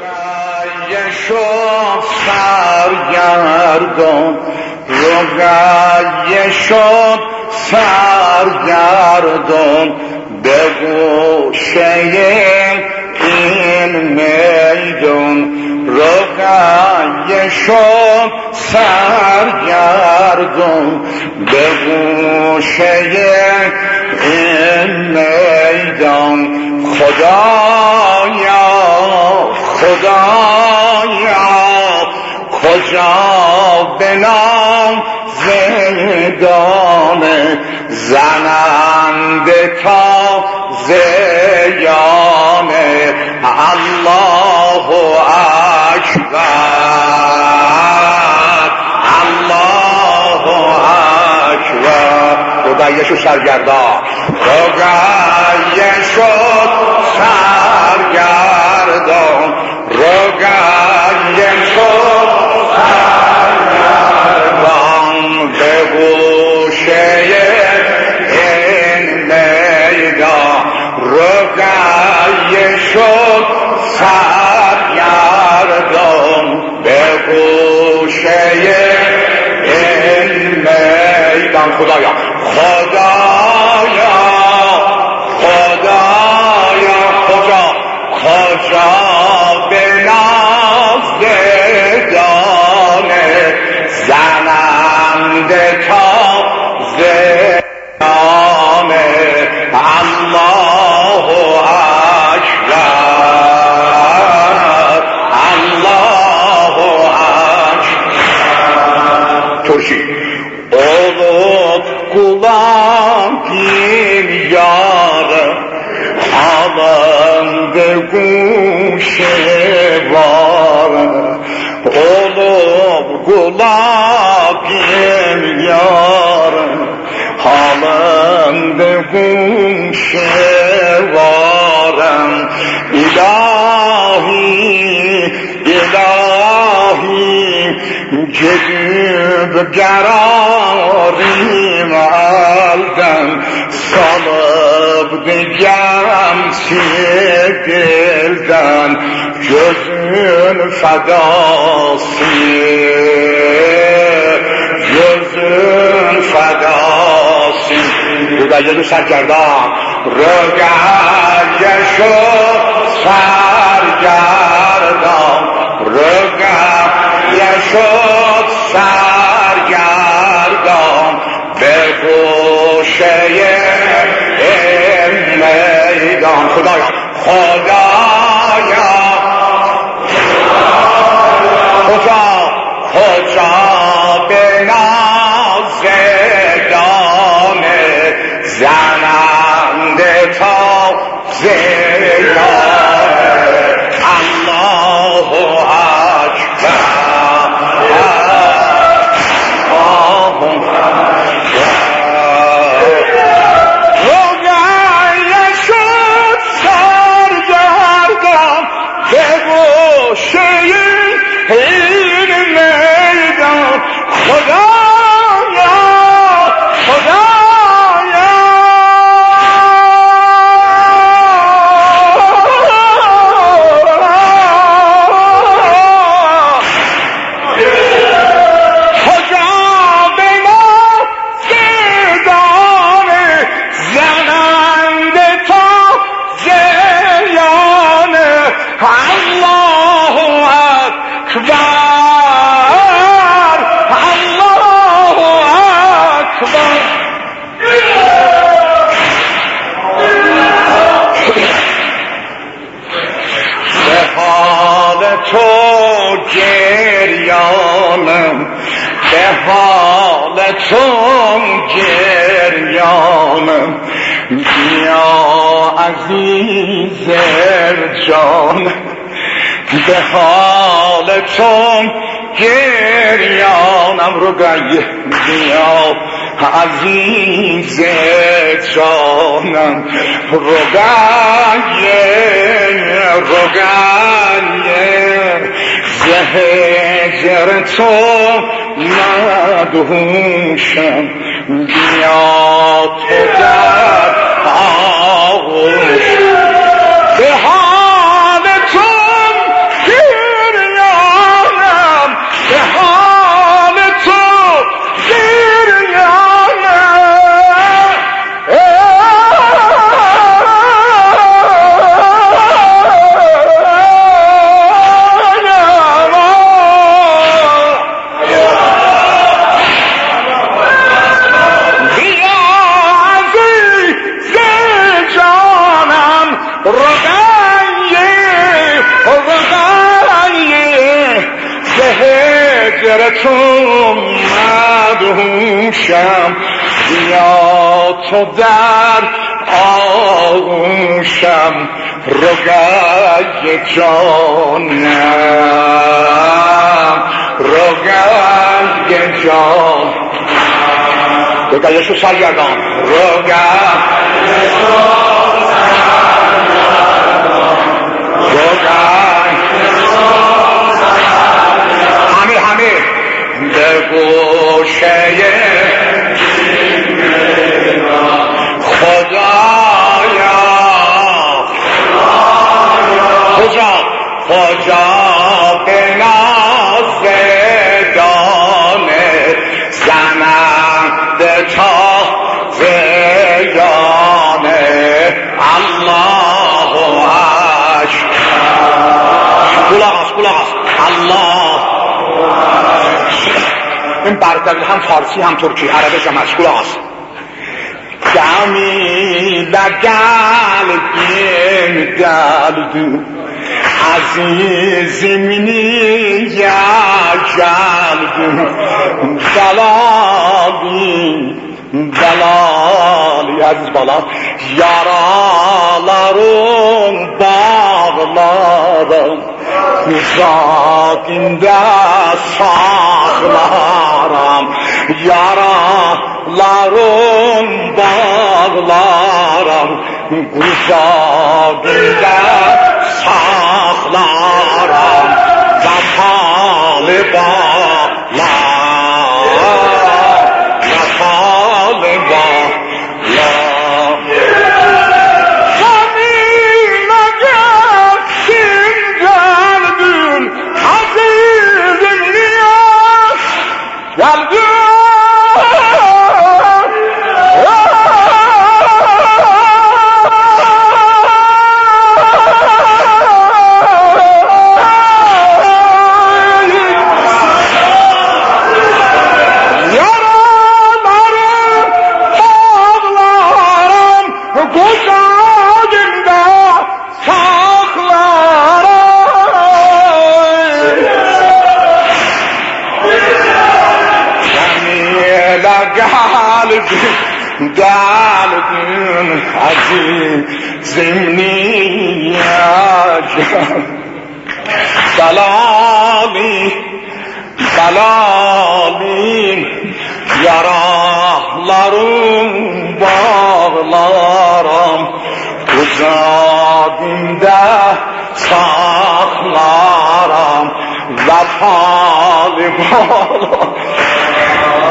روگای شد سرگردان، روگای شد سرگردان، به گوشه این میدان. روگای شد سرگردان، به گوشه این میدان. خدایا خدایا کجا بنام زندان زننده تا زیانه. الله اکبر الله اکبر. روگایش و سرگردان، روگایش و سرگردان، روگایش و سرگردان، به گوشه این میدان. روگایش و سرگردان، به گوشه این میدان. خدایا خدایا خدایا کجا به نازدانه زننده تا زیانه. الله اکبر الله اکبر. ترشی olup kulağım yarı alındı kuşe var. Olup kulağım yarı alındı kuşe varım. İlahi ilahi gidip kararım aldım, salıp diyem dilden gözün fedası, gözün fedası. Rügayı sergerdan, rügayı sergerdan, rügayı سرگردان، به گوشه این میدان. خدایا خدایا کجا به نازدانه زننده تا زیانه. الله اکبر به حال تو گریانم. بیا عزیز جان، به حال تو گریانم. روگای بیا عزیز جانم، روگای زهجر تو مدهوشم. بیا تو در آغوش، به حال تو تو مدهوشم بیا تو در آغوشم رگای جانم رگای جان رگایشو سرگردان همه به گوشه خدایا کجا به نازدانه زنند تازیانه الله اکبر الله این بردل هم فارسی هم ترکی عربش هم از کلاس دمی لگل گلدو عزیزمنی یا جلدو دلالی عزیز بالا yaralarım bağlarım uzakinde saklarım yaralarım bağlarım uzakinde saklarım vefalı دلدون عزیزمنی بلالی yaralarım bağlarım uzadinde saklarım vefalı bağlarım